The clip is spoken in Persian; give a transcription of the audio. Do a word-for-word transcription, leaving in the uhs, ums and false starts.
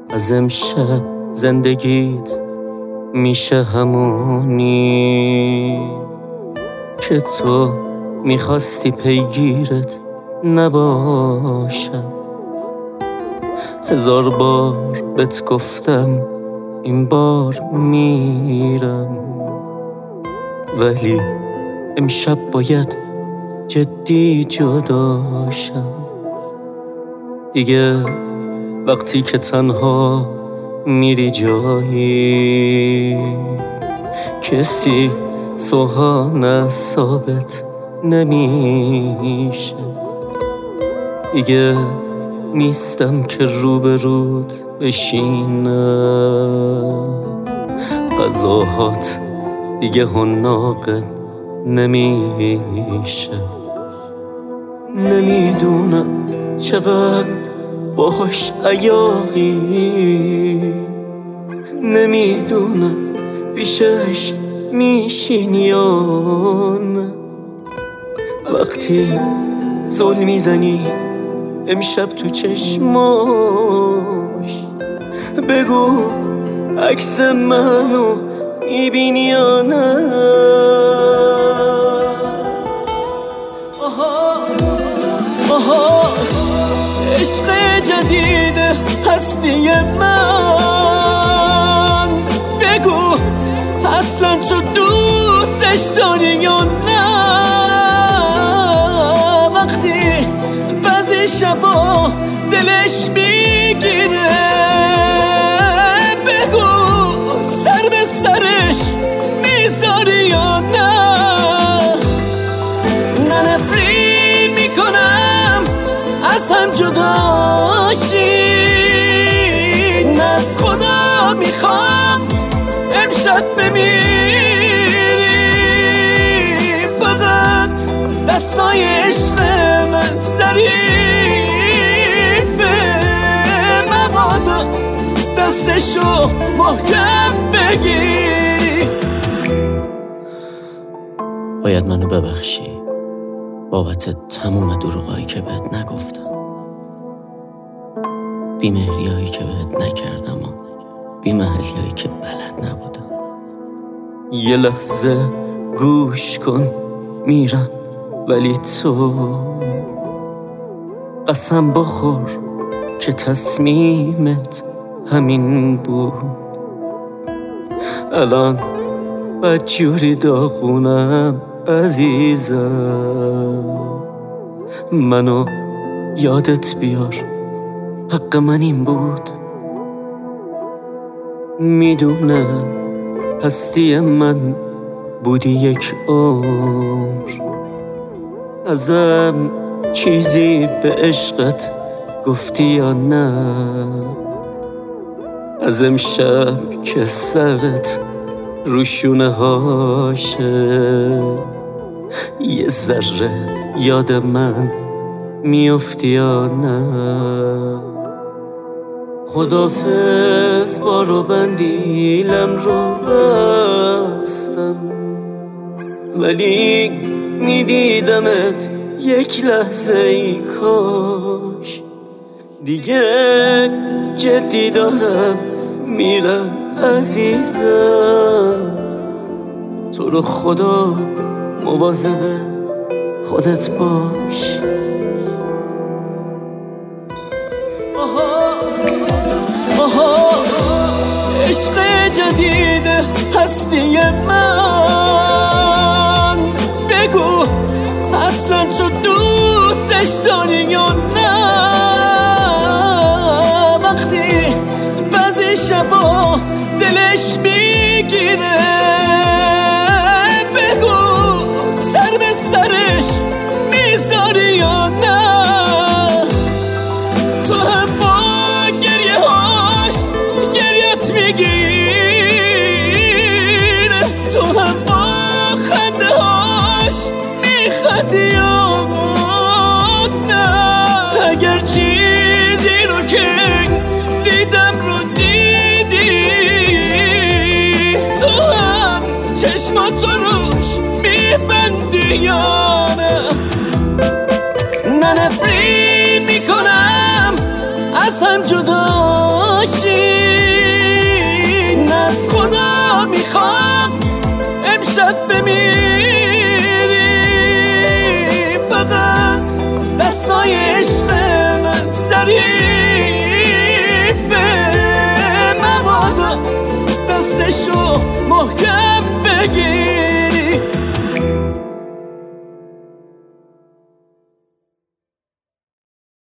از امشب زندگیت میشه همونی که تو میخواستی پیگیرت نباشم. هزار بار بهت گفتم این بار میرم، ولی امشب باید جدی جداشم. دیگه وقتی که تنها میری جایی کسی سوهان ثابت نمیشه. دیگه نیستم که روبرود بشینم، غذاهات دیگه حناقت نمیشه. نمیدونم چقدر باهاش عیاقی، نمیدونم پیشش میشین یا نه. وقتی زل میزنی امشب تو چشماش، بگو عکس منو میبینی یا نه. آها آها عشق جدید هستی من، بگو اصلا تو دوستش داری یا نه. وقتی بعضی شبا دلش میگیره، بگو سر به سرش میذاری یا نه. نه نفرین میکنم از هم جداشی، نه از خدا میخوام امشب بمیری. فقط دستای عشق من ظریفه، مبادا دستشو محکم بگیری. باید منو ببخشی بابت تموم دروغایی که بهت نگفتم، بیمهریایی که بهت نکردم و بیمحلیایی که بلد نبودم. یه لحظه گوش کن میرم، ولی تو قسم بخور که تصمیمت همین بود. الان بدجوری داغونم عزیزم، منو یادت بیار، حق من این بود. میدونم هستی من بودی یک عمر، ازم چیزی به عشقت گفتی یا نه. از امشب که سرت روشونه هاشه یه ذره یاد من میافتی یا نه. خدافظ بارو بندیلم رو بستم، ولی میدیدمت یک لحظه ای کاش. دیگه جدی دارم میرم عزیزم، تو رو خدا مواظب خودت باش. آها آها عشق جدید هستی من، بگو اصلا تو دوستش داری یا نه. وقتی بعضی شبا دلش میگیره، بگو سر به سرش میذاری یا نه. تو هم با گریه هاش گریت میگیره، تو هم با خنده هاش میخندی یا نه. اگر چیزی رو که دیدم رو دیدی، تو هم چشماتو روش میبندی یا نه. نه نفرین میکنم از هم جداشی، دفه